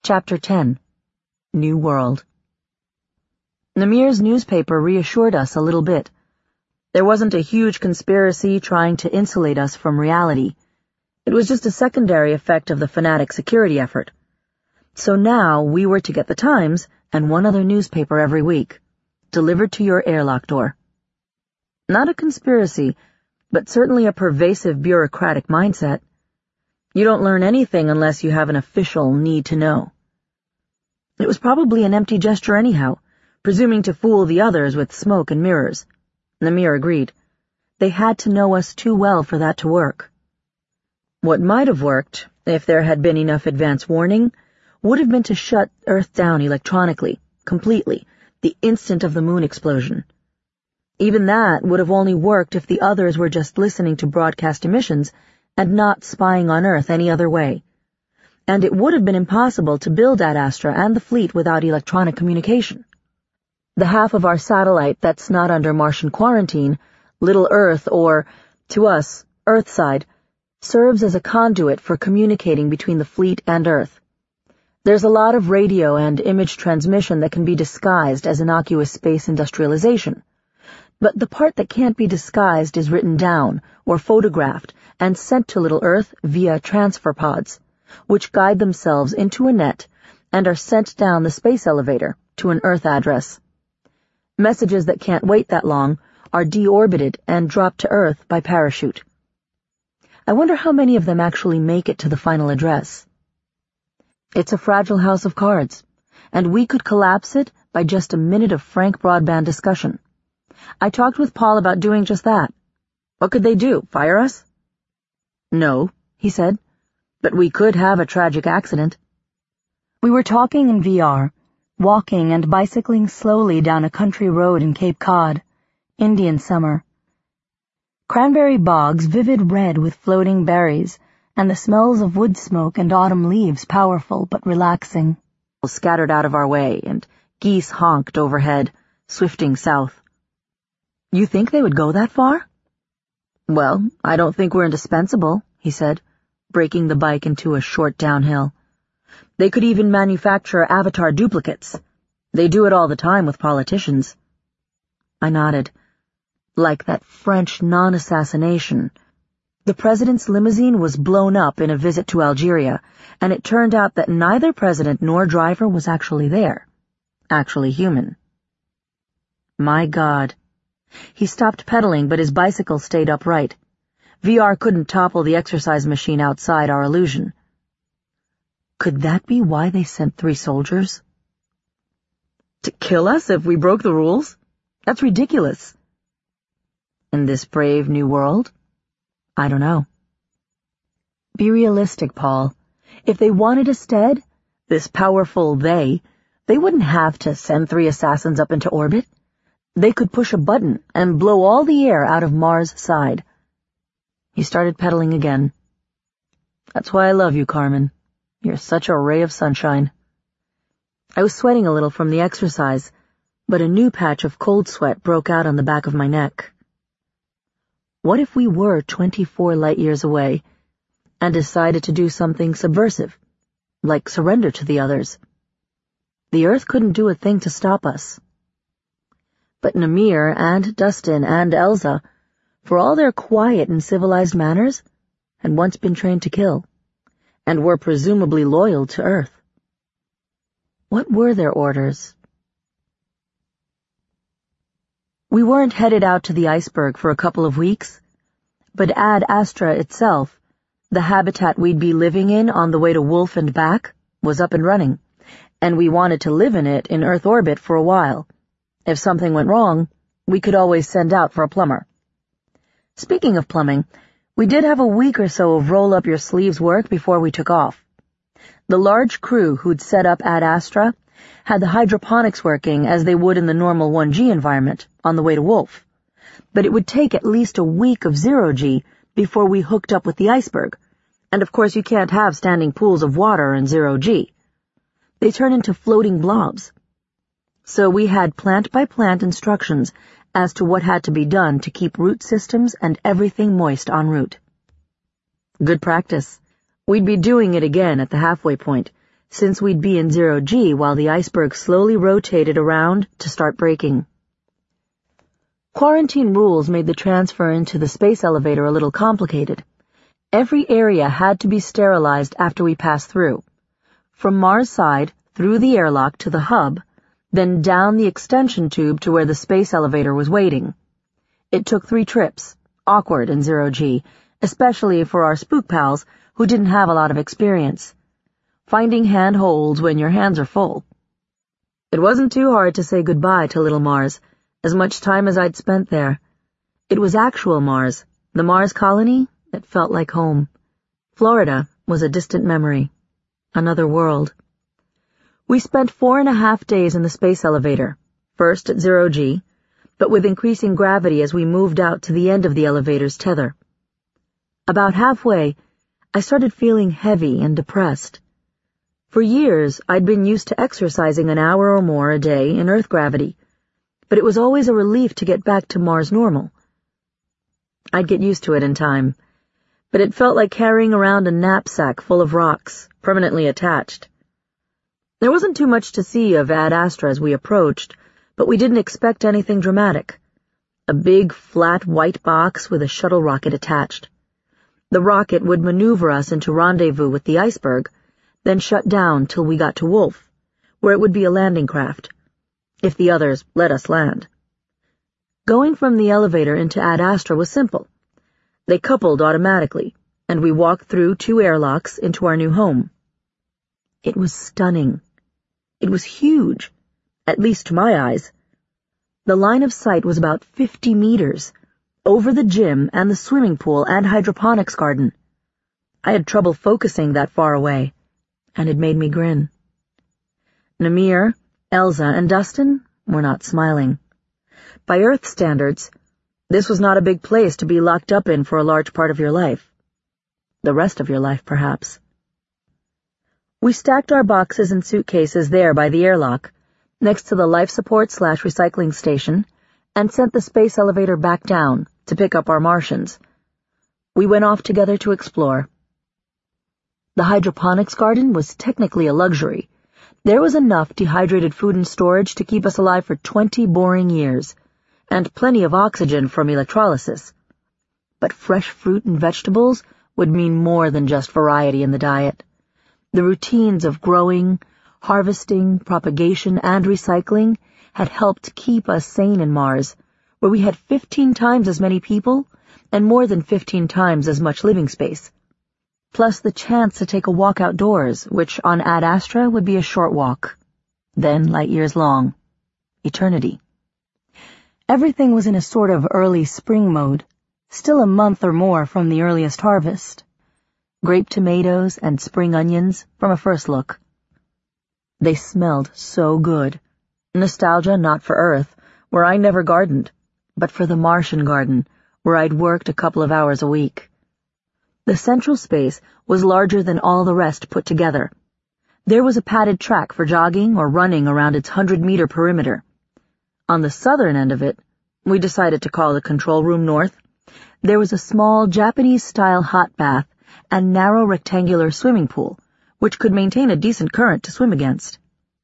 Chapter 10. New World. Namir's newspaper reassured us a little bit. There wasn't a huge conspiracy trying to insulate us from reality. It was just a secondary effect of the fanatic security effort. So now we were to get the Times and one other newspaper every week, delivered to your airlock door. Not a conspiracy, but certainly a pervasive bureaucratic mindset. You don't learn anything unless you have an official need to know. It was probably an empty gesture anyhow, presuming to fool the others with smoke and mirrors. Namir agreed. They had to know us too well for that to work. What might have worked, if there had been enough advance warning, would have been to shut Earth down electronically, completely, the instant of the moon explosion. Even that would have only worked if the others were just listening to broadcast emissions and not spying on Earth any other way. And it would have been impossible to build Ad Astra and the fleet without electronic communication. The half of our satellite that's not under Martian quarantine, Little Earth, or, to us, Earthside, serves as a conduit for communicating between the fleet and Earth. There's a lot of radio and image transmission that can be disguised as innocuous space industrialization. But the part that can't be disguised is written down, or photographed, and sent to Little Earth via transfer pods, which guide themselves into a net and are sent down the space elevator to an Earth address. Messages that can't wait that long are deorbited and dropped to Earth by parachute. I wonder how many of them actually make it to the final address. It's a fragile house of cards, and we could collapse it by just a minute of frank broadband discussion. I talked with Paul about doing just that. What could they do, fire us? No, he said, but we could have a tragic accident. We were talking in VR, walking and bicycling slowly down a country road in Cape Cod, Indian summer. Cranberry bogs vivid red with floating berries, and the smells of wood smoke and autumn leaves powerful but relaxing. Scattered out of our way, and geese honked overhead, swifting south. You think they would go that far? Well, I don't think we're indispensable, he said, breaking the bike into a short downhill. They could even manufacture avatar duplicates. They do it all the time with politicians. I nodded. Like that French non-assassination. The president's limousine was blown up in a visit to Algeria, and it turned out that neither president nor driver was actually there. Actually human. My God. He stopped pedaling, but his bicycle stayed upright. VR couldn't topple the exercise machine outside our illusion. Could that be why they sent 3 soldiers? To kill us if we broke the rules? That's ridiculous. In this brave new world? I don't know. Be realistic, Paul. If they wanted us dead, this powerful they wouldn't have to send 3 assassins up into orbit. They could push a button and blow all the air out of Mars' side. He started pedaling again. That's why I love you, Carmen. You're such a ray of sunshine. I was sweating a little from the exercise, but a new patch of cold sweat broke out on the back of my neck. What if we were 24 light years away and decided to do something subversive, like surrender to the others? The Earth couldn't do a thing to stop us. But Namir and Dustin and Elza, for all their quiet and civilized manners, had once been trained to kill, and were presumably loyal to Earth. What were their orders? We weren't headed out to the iceberg for a couple of weeks, but Ad Astra itself, the habitat we'd be living in on the way to Wolf and back, was up and running, and we wanted to live in it in Earth orbit for a while. If something went wrong, we could always send out for a plumber. Speaking of plumbing, we did have a week or so of roll-up-your-sleeves work before we took off. The large crew who'd set up Ad Astra had the hydroponics working as they would in the normal 1G environment on the way to Wolf, but it would take at least a week of 0G before we hooked up with the iceberg, and of course you can't have standing pools of water in 0G. They turn into floating blobs. So we had plant-by-plant instructions as to what had to be done to keep root systems and everything moist en route. Good practice. We'd be doing it again at the halfway point, since we'd be in 0G while the iceberg slowly rotated around to start braking. Quarantine rules made the transfer into the space elevator a little complicated. Every area had to be sterilized after we passed through. From Mars' side, through the airlock to the hub, then down the extension tube to where the space elevator was waiting. It took 3 trips, awkward in 0G, especially for our spook pals who didn't have a lot of experience. Finding handholds when your hands are full. It wasn't too hard to say goodbye to little Mars, as much time as I'd spent there. It was actual Mars, the Mars colony that felt like home. Florida was a distant memory. Another world. We spent 4.5 days in the space elevator, first at 0G, but with increasing gravity as we moved out to the end of the elevator's tether. About halfway, I started feeling heavy and depressed. For years, I'd been used to exercising an hour or more a day in Earth gravity, but it was always a relief to get back to Mars normal. I'd get used to it in time, but it felt like carrying around a knapsack full of rocks, permanently attached. There wasn't too much to see of Ad Astra as we approached, but we didn't expect anything dramatic. A big, flat white box with a shuttle rocket attached. The rocket would maneuver us into rendezvous with the iceberg, then shut down till we got to Wolf, where it would be a landing craft, if the others let us land. Going from the elevator into Ad Astra was simple. They coupled automatically, and we walked through 2 airlocks into our new home. It was stunning. It was huge, at least to my eyes. The line of sight was about 50 meters, over the gym and the swimming pool and hydroponics garden. I had trouble focusing that far away, and it made me grin. Namir, Elza, and Dustin were not smiling. By Earth standards, this was not a big place to be locked up in for a large part of your life. The rest of your life, perhaps. We stacked our boxes and suitcases there by the airlock, next to the life support/recycling station, and sent the space elevator back down to pick up our Martians. We went off together to explore. The hydroponics garden was technically a luxury. There was enough dehydrated food and storage to keep us alive for 20 boring years, and plenty of oxygen from electrolysis. But fresh fruit and vegetables would mean more than just variety in the diet. The routines of growing, harvesting, propagation, and recycling had helped keep us sane in Mars, where we had 15 times as many people and more than 15 times as much living space. Plus the chance to take a walk outdoors, which on Ad Astra would be a short walk, then light years long. Eternity. Everything was in a sort of early spring mode, still a month or more from the earliest harvest. Grape tomatoes and spring onions from a first look. They smelled so good. Nostalgia not for Earth, where I never gardened, but for the Martian garden, where I'd worked a couple of hours a week. The central space was larger than all the rest put together. There was a padded track for jogging or running around its 100-meter perimeter. On the southern end of it, we decided to call the control room north, there was a small Japanese-style hot bath and narrow rectangular swimming pool, which could maintain a decent current to swim against.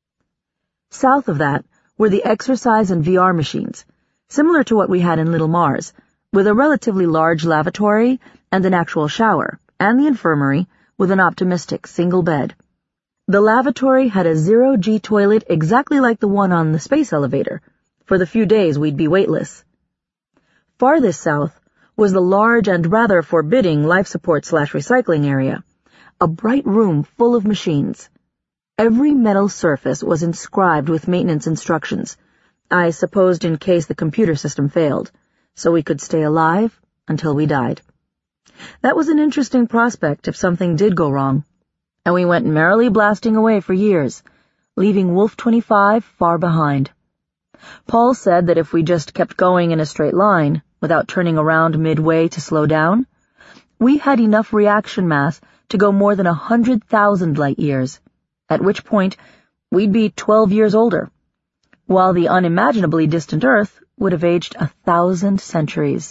South of that were the exercise and VR machines, similar to what we had in Little Mars, with a relatively large lavatory and an actual shower, and the infirmary with an optimistic single bed. The lavatory had a 0G toilet exactly like the one on the space elevator, for the few days we'd be weightless. Farthest south was the large and rather forbidding life support/recycling area, a bright room full of machines. Every metal surface was inscribed with maintenance instructions, I supposed in case the computer system failed, so we could stay alive until we died. That was an interesting prospect if something did go wrong, and we went merrily blasting away for years, leaving Wolf 25 far behind. Paul said that if we just kept going in a straight line, without turning around midway to slow down, we had enough reaction mass to go more than 100,000 light years, at which point we'd be 12 years older, while the unimaginably distant Earth would have aged 1,000 centuries.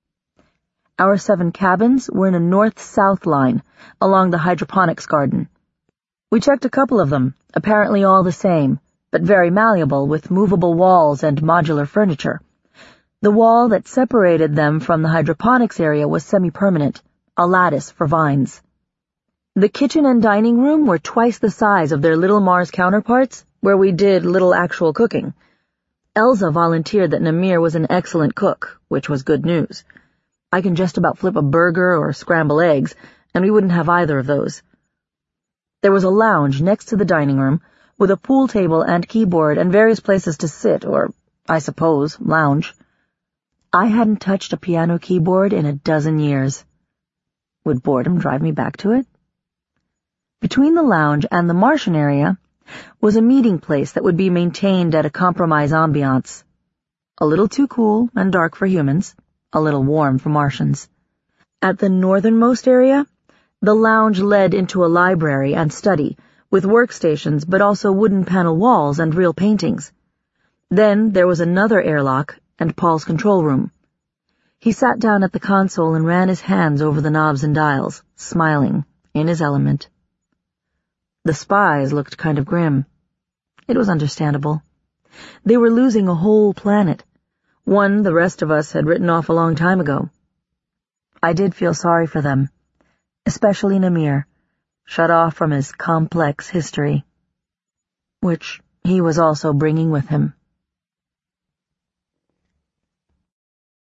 Our 7 cabins were in a north-south line along the hydroponics garden. We checked a couple of them, apparently all the same, but very malleable, with movable walls and modular furniture. The wall that separated them from the hydroponics area was semi-permanent, a lattice for vines. The kitchen and dining room were twice the size of their Little Mars counterparts, where we did little actual cooking. Elza volunteered that Namir was an excellent cook, which was good news. I can just about flip a burger or scramble eggs, and we wouldn't have either of those. There was a lounge next to the dining room, with a pool table and keyboard and various places to sit, or, I suppose, lounge. I hadn't touched a piano keyboard in a dozen years. Would boredom drive me back to it? Between the lounge and the Martian area was a meeting place that would be maintained at a compromise ambiance. A little too cool and dark for humans, a little warm for Martians. At the northernmost area, the lounge led into a library and study, with workstations but also wooden panel walls and real paintings. Then there was another airlock and Paul's control room. He sat down at the console and ran his hands over the knobs and dials, smiling, in his element. The spies looked kind of grim. It was understandable. They were losing a whole planet, one the rest of us had written off a long time ago. I did feel sorry for them, especially Namir, shut off from his complex history, which he was also bringing with him.